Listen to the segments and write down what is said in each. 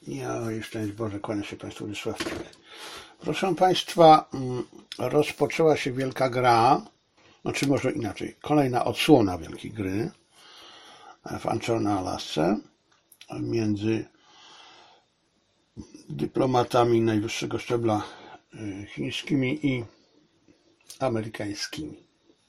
Ja i szczęść Boże, kłania się Państwu Wiesław. Proszę Państwa, rozpoczęła się wielka gra, znaczy może inaczej, kolejna odsłona wielkiej gry w Anchorage, Alasce między dyplomatami najwyższego szczebla chińskimi i amerykańskimi.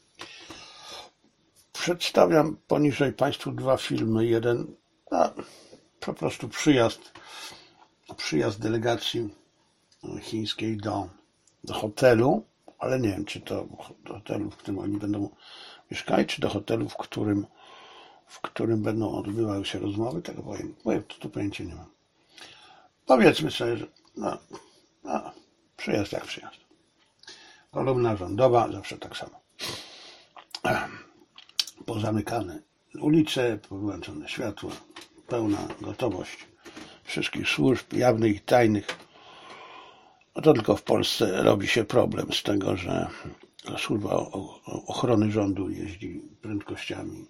Przedstawiam poniżej Państwu dwa filmy. Jeden, po prostu przyjazd delegacji chińskiej do hotelu, ale nie wiem, czy to do hotelu, w którym oni będą mieszkali, czy do hotelu, w którym będą odbywały się rozmowy, tego tu pojęcia nie mam. Powiedzmy sobie, że przyjazd jak przyjazd. Kolumna rządowa, zawsze tak samo. Pozamykane ulice, połączone światła, pełna gotowość wszystkich służb jawnych i tajnych. No to tylko w Polsce robi się problem z tego, że służba ochrony rządu jeździ prędkościami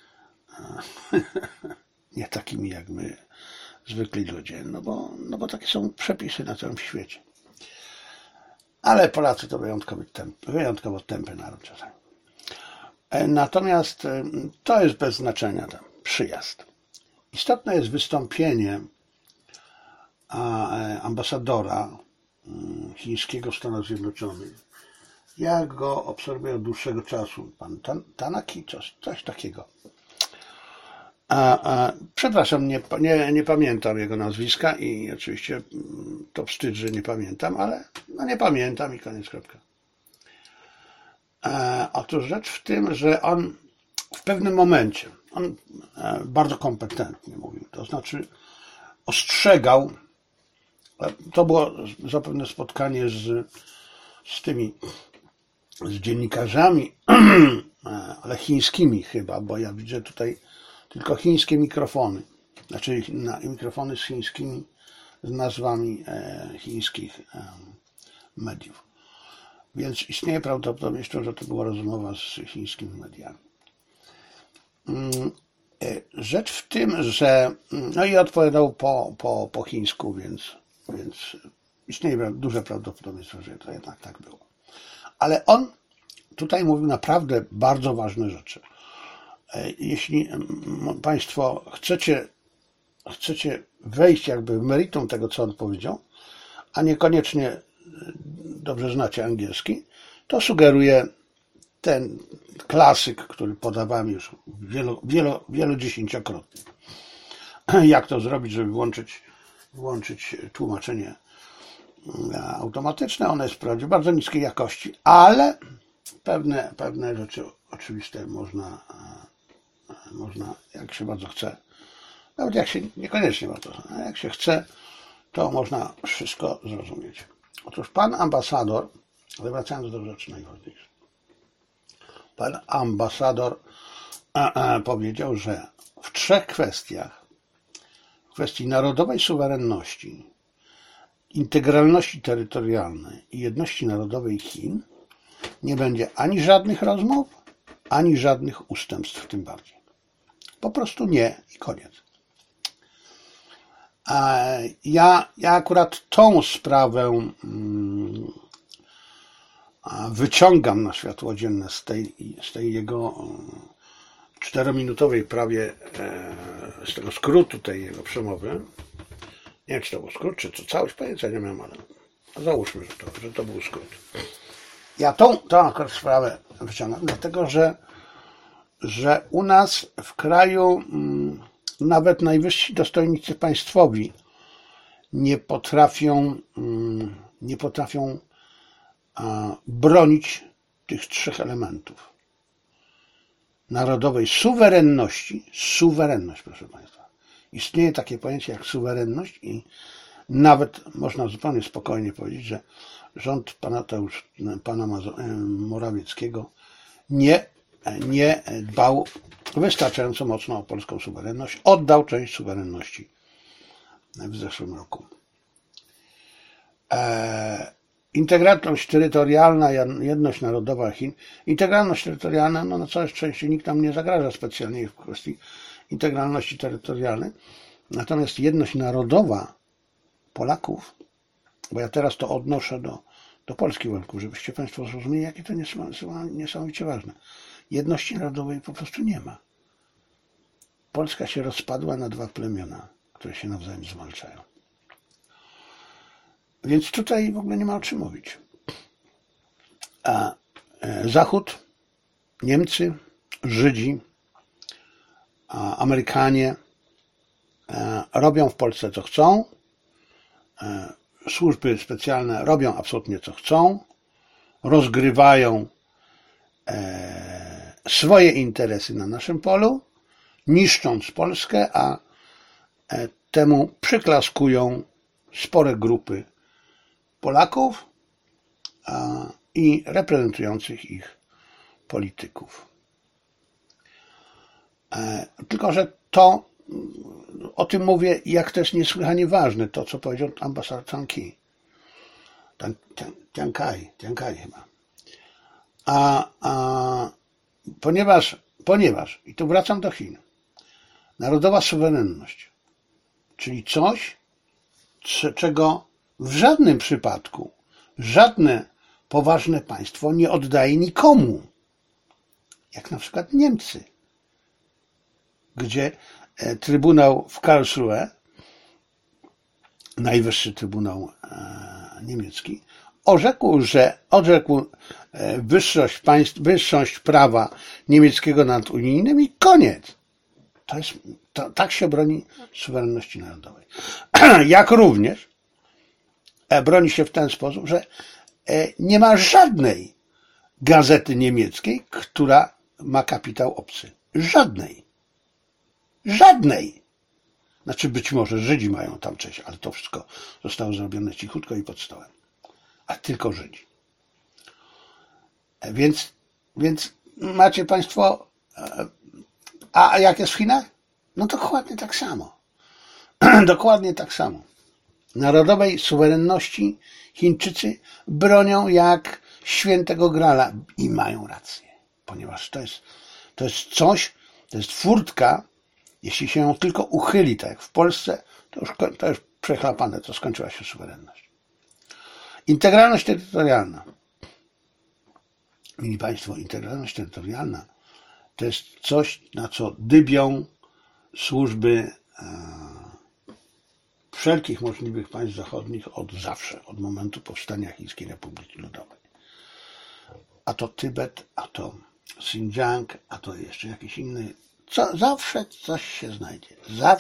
nie takimi jak my, zwykli ludzie, no bo takie są przepisy na całym świecie. Ale Polacy to wyjątkowo tępy naród czasami. Natomiast to jest bez znaczenia, ten przyjazd. Istotne jest wystąpienie ambasadora chińskiego w Stanach Zjednoczonych. Ja go obserwuję od dłuższego czasu. Pan Tanaki, coś takiego. Przepraszam, nie pamiętam jego nazwiska i oczywiście to wstyd, że nie pamiętam, ale nie pamiętam i koniec, kropka. Otóż rzecz w tym, że on w pewnym momencie, on bardzo kompetentnie mówił, to znaczy ostrzegał, to było zapewne spotkanie z dziennikarzami, ale chińskimi chyba, bo ja widzę tutaj tylko chińskie mikrofony, znaczy mikrofony z chińskimi, z nazwami chińskich mediów. Więc istnieje prawdopodobieństwo, że to była rozmowa z chińskimi mediami. Rzecz w tym, że i odpowiadał po chińsku, więc istnieje duże prawdopodobieństwo, że to jednak tak było. Ale on tutaj mówił naprawdę bardzo ważne rzeczy. Jeśli Państwo chcecie wejść jakby w meritum tego, co on powiedział, a niekoniecznie dobrze znacie angielski, to sugeruję ten klasyk, który podawałem już wielodziesięciokrotnie. Jak to zrobić, żeby włączyć tłumaczenie automatyczne. Ono jest wprawdzie bardzo niskiej jakości, ale pewne rzeczy oczywiste można, jak się bardzo chce, nawet jak się niekoniecznie bardzo, ale jak się chce, to można wszystko zrozumieć. Otóż pan ambasador, ale wracając do rzeczy najważniejszej, pan ambasador powiedział, że w trzech kwestiach, w kwestii narodowej suwerenności, integralności terytorialnej i jedności narodowej Chin, nie będzie ani żadnych rozmów, ani żadnych ustępstw, tym bardziej. Po prostu nie i koniec. Ja akurat tą sprawę wyciągam na światło dzienne z tej jego 4-minutowej prawie, z tego skrótu tej jego przemowy. Nie wiem, czy to był skrót, czy to całość, pojęcia nie mam, ale załóżmy, że to był skrót. Ja tą akurat sprawę wyciągam, dlatego że u nas w kraju nawet najwyżsi dostojnicy państwowi nie potrafią bronić tych trzech elementów. Narodowej suwerenność, proszę Państwa. Istnieje takie pojęcie jak suwerenność i nawet można zupełnie spokojnie powiedzieć, że rząd pana Morawieckiego nie dbał wystarczająco mocno o polską suwerenność. Oddał część suwerenności w zeszłym roku. Integralność terytorialna, jedność narodowa Chin. Integralność terytorialna, na całe szczęście nikt nam nie zagraża specjalnie w kwestii integralności terytorialnej. Natomiast jedność narodowa Polaków, bo ja teraz to odnoszę do polskich warunków, żebyście Państwo zrozumieli, jakie to niesamowicie ważne. Jedności narodowej po prostu nie ma. Polska się rozpadła na dwa plemiona, które się nawzajem zwalczają. Więc tutaj w ogóle nie ma o czym mówić. A Zachód, Niemcy, Żydzi, Amerykanie robią w Polsce co chcą, służby specjalne robią absolutnie co chcą, rozgrywają swoje interesy na naszym polu, niszcząc Polskę, a temu przyklaskują spore grupy Polaków i reprezentujących ich polityków. Tylko że o tym mówię, jak to jest niesłychanie ważne, to co powiedział ambasador Tiankai chyba. Ponieważ, i tu wracam do Chin, narodowa suwerenność, czyli coś, czego w żadnym przypadku żadne poważne państwo nie oddaje nikomu, jak na przykład Niemcy, gdzie Trybunał w Karlsruhe, najwyższy Trybunał niemiecki, orzekł wyższość prawa niemieckiego nad unijnym i koniec. Tak się broni suwerenności narodowej. Jak również broni się w ten sposób, że nie ma żadnej gazety niemieckiej, która ma kapitał obcy. Żadnej. Znaczy być może Żydzi mają tam część, ale to wszystko zostało zrobione cichutko i pod stołem. A tylko Żydzi. Więc macie Państwo, a jak jest w Chinach? No dokładnie tak samo. Dokładnie tak samo. Narodowej suwerenności Chińczycy bronią jak świętego Grala i mają rację, ponieważ to jest coś, to jest furtka, jeśli się ją tylko uchyli, tak jak w Polsce, to już przechlapane, to skończyła się suwerenność. Integralność terytorialna. Mili Państwo, integralność terytorialna to jest coś, na co dybią służby wszelkich możliwych państw zachodnich od zawsze, od momentu powstania Chińskiej Republiki Ludowej. A to Tybet, a to Xinjiang, a to jeszcze jakiś inny. Zawsze coś się znajdzie.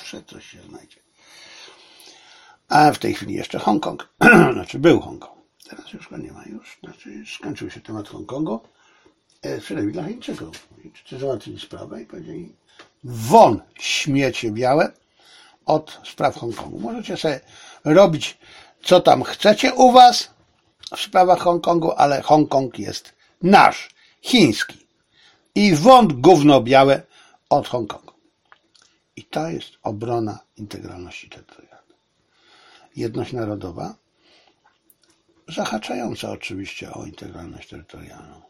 A w tej chwili jeszcze Hongkong. Znaczy był Hongkong. Teraz już go nie ma. Skończył się temat Hongkongu. Przynajmniej dla Chińczyków. Chińczycy załatwili sprawę i powiedzieli: won, śmiecie białe, od spraw Hongkongu. Możecie sobie robić, co tam chcecie u was w sprawach Hongkongu, ale Hongkong jest nasz, chiński. I won gówno białe od Hongkongu. I to jest obrona integralności terytorialnej. Jedność narodowa, zahaczająca oczywiście o integralność terytorialną.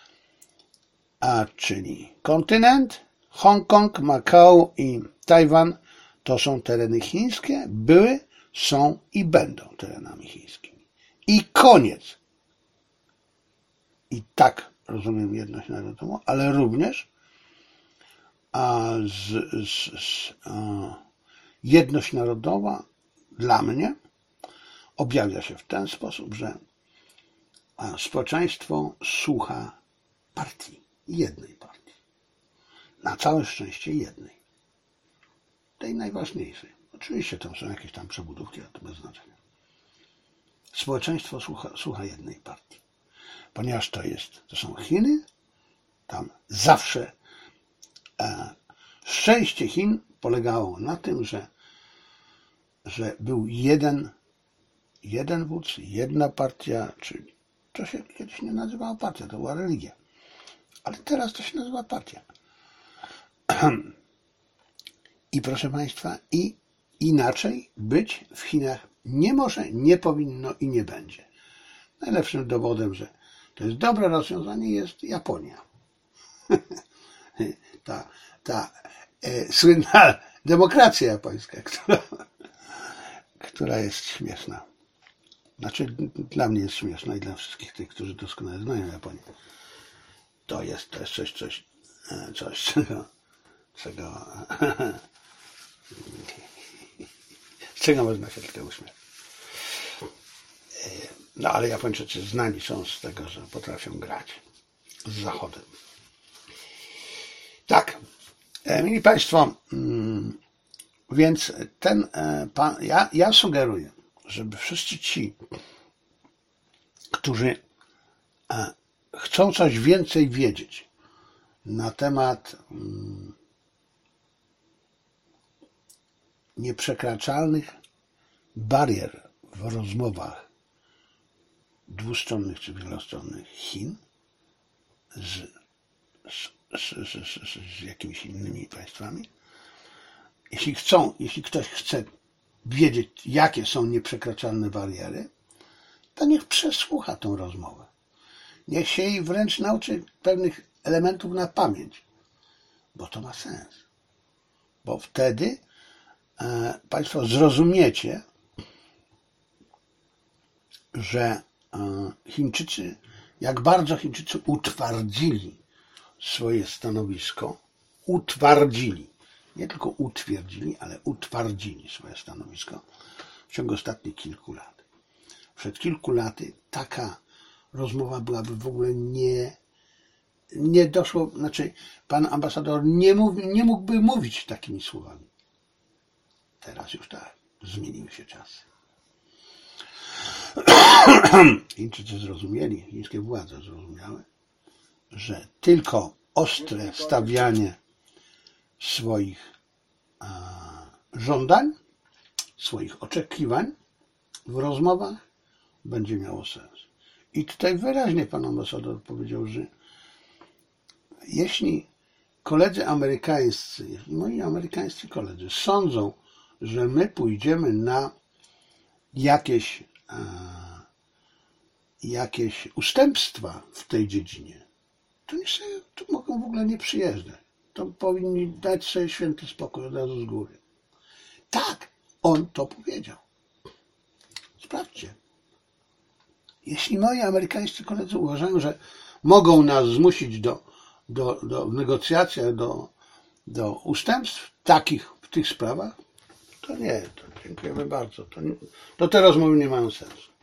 A czyli kontynent, Hongkong, Makao i Tajwan to są tereny chińskie, były, są i będą terenami chińskimi. I koniec. I tak rozumiem jedność narodową, ale również jedność narodowa dla mnie objawia się w ten sposób, że społeczeństwo słucha partii, jednej partii. Na całe szczęście jednej. Tej najważniejszej. Oczywiście tam są jakieś tam przebudówki, ale to bez znaczenia. Społeczeństwo słucha jednej partii. Ponieważ to są Chiny, tam zawsze szczęście Chin polegało na tym, że był jeden wódz, jedna partia, czy to się kiedyś nie nazywało partia, to była religia. Ale teraz to się nazywa partia. I proszę Państwa, i inaczej być w Chinach nie może, nie powinno i nie będzie. Najlepszym dowodem, że to jest dobre rozwiązanie, jest Japonia. ta słynna demokracja japońska, która jest śmieszna. Znaczy, dla mnie jest śmieszna i dla wszystkich tych, którzy doskonale znają Japonię. To jest coś, z czego można się tylko uśmiać. No ale Japończycy znani są z tego, że potrafią grać z Zachodem. Tak, mili Państwo, więc ja sugeruję, żeby wszyscy ci, którzy chcą coś więcej wiedzieć na temat nieprzekraczalnych barier w rozmowach dwustronnych czy wielostronnych Chin z jakimiś innymi państwami. Jeśli ktoś chce wiedzieć, jakie są nieprzekraczalne bariery, to niech przesłucha tą rozmowę. Niech się jej wręcz nauczy pewnych elementów na pamięć, bo to ma sens. Bo wtedy Państwo zrozumiecie, że jak bardzo Chińczycy utwardzili swoje stanowisko, nie tylko utwierdzili, ale utwardzili swoje stanowisko w ciągu ostatnich kilku lat. Przed kilku laty taka rozmowa byłaby w ogóle nie doszło, znaczy pan ambasador nie mógłby mówić takimi słowami. Teraz już tak, zmieniły się czasy. Chińczycy zrozumieli, chińskie władze zrozumiały, że tylko ostre stawianie swoich żądań, swoich oczekiwań w rozmowach będzie miało sens. I tutaj wyraźnie pan ambasador powiedział, że jeśli koledzy amerykańscy, jeśli moi amerykańscy koledzy sądzą, że my pójdziemy na jakieś ustępstwa w tej dziedzinie, to mogą w ogóle nie przyjeżdżać. To powinni dać sobie święty spokój od razu z góry. Tak, on to powiedział. Sprawdźcie. Jeśli moi amerykańscy koledzy uważają, że mogą nas zmusić do negocjacji, do ustępstw takich w tych sprawach, to nie, to dziękujemy bardzo. To te rozmowy nie mają sensu.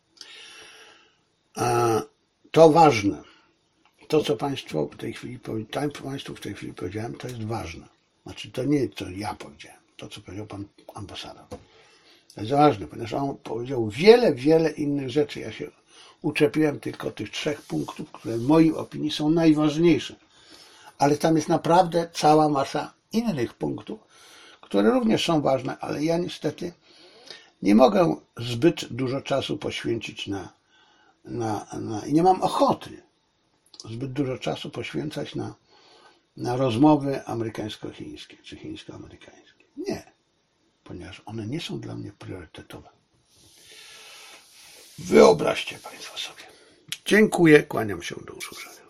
To ważne. To, co Państwu w tej chwili powiedziałem, to jest ważne. Znaczy, to nie co ja powiedziałem, to, co powiedział pan ambasador. To jest ważne, ponieważ on powiedział wiele innych rzeczy. Ja się uczepiłem tylko tych 3 punktów, które w mojej opinii są najważniejsze. Ale tam jest naprawdę cała masa innych punktów, które również są ważne, ale ja niestety nie mogę zbyt dużo czasu poświęcić i nie mam ochoty zbyt dużo czasu poświęcać na rozmowy amerykańsko-chińskie czy chińsko-amerykańskie. Nie, ponieważ one nie są dla mnie priorytetowe. Wyobraźcie Państwo sobie. Dziękuję, kłaniam się, do usłyszenia.